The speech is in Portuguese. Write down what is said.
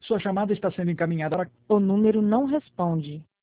Sua chamada está sendo encaminhada para... O número não responde.